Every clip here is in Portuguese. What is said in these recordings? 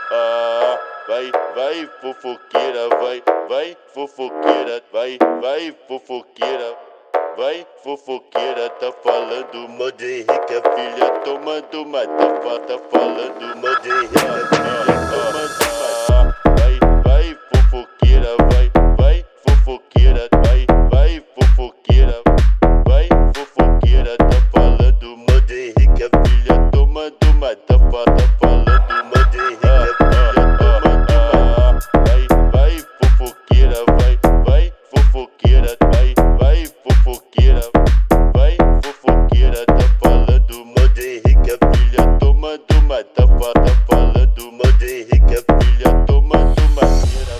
Vai fofoqueira, vai fofoqueira, vai fofoqueira. Vai fofoqueira, tá falando mal de Henrique, a filha tomando uma tafa, tá falando mal de Henrique, a filha tomando uma. Vai fofoqueira, vai fofoqueira, vai fofoqueira, vai fofoqueira, tá falando mal de Henrique, a filha tomando uma tafa, tá falando mal de Henrique, a filha tomando uma. Vai fofoqueira, vai fofoqueira, vai fofoqueira, vai fofoqueira, tá falando mal de Henrique, a filha tomando uma tafa, tá falando mal de Henrique, a filha tomando uma tira,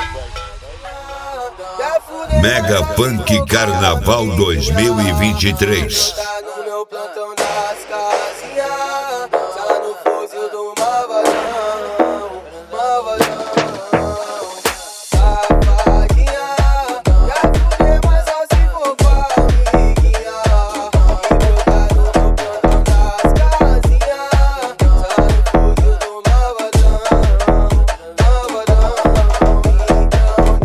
vai. Mega Punk Carnaval 2023. Tá no meu plantão das casinhas, tá no fuzil do Malvadão, Malvadão. Safadinha, já fudeu, mas só se for com a amiguinha. E tá no meu plantão das casinhas, tá no fuzil do Malvadão, Malvadão. Então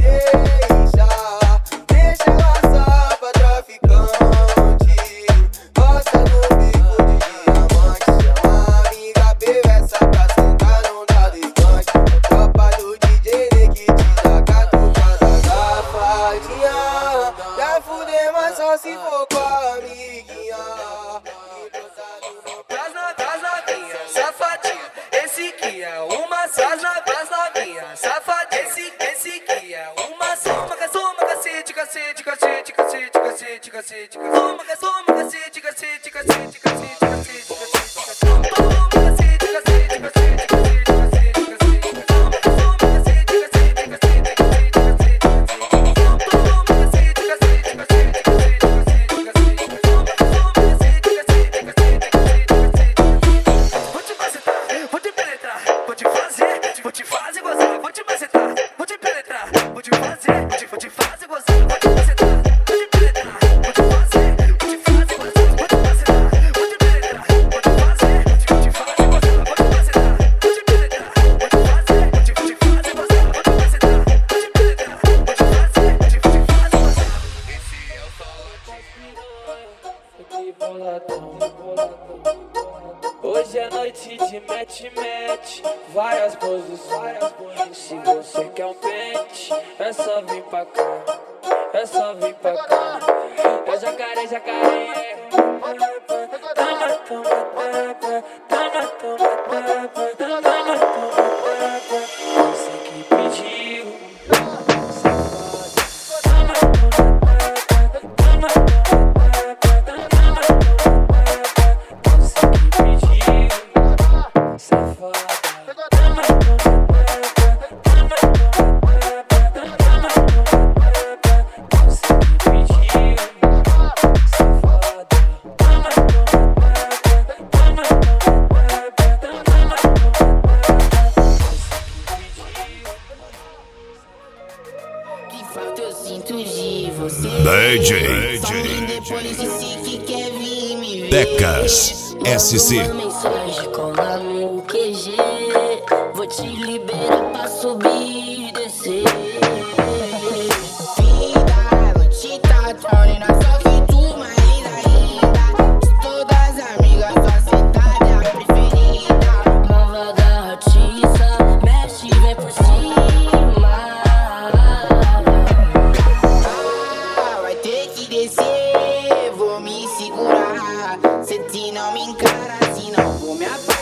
deixa ela só pra traficante. Gosta do bico de diamante, chama a amiga, bebe essa pra sentar, não dá descante. Tropa do DJ que te dá catucada. Safadinha, já fudeu, mas só se for com a amiguinha. Das novinhas, safadinha, esse que é uma das novinhas, safadinha, esse que é uma soma, cacete, cacete, cacete, cacete, cacete, cacete, soma, cacete, cacete, cacete, cacete, cacete, vou te fazer gozar, vou te macetar, vou te penetrar, vou te fazer gozar, vou te macetar, vou te penetrar, vou te fazer gozar, vou te macetar, vou te penetrar, vou te fazer gozar, vou te macetar, vou te penetrar, vou te fazer gozar, vou te macetar, vou te penetrar, vou te fazer gozar. Esse é o hoje é noite de match, várias posições. Se você quer um pente, é só vir pra cá, é só vir pra cá. É jacaré, jacaré. Toma, toma, tapa, toma, toma, tapa, toma, toma, tapa. Você que pediu, toma, toma, tapa, toma, toma, tapa, toma, tapa. Você que pediu, safada. Que falta eu sinto de você. DJ Depois disse que quer vir me ver. Decas SC. Uma mensagem, cola no QG. Vou te liberar pra subir e descer. Vida, noite tá tornando só que tu mais ainda. De todas as amigas, só sentada é a preferida. Nova da artista, mexe, vem por cima. Vai ter que descer, vou me segurar. Se te não me encara, se não vou me apagar.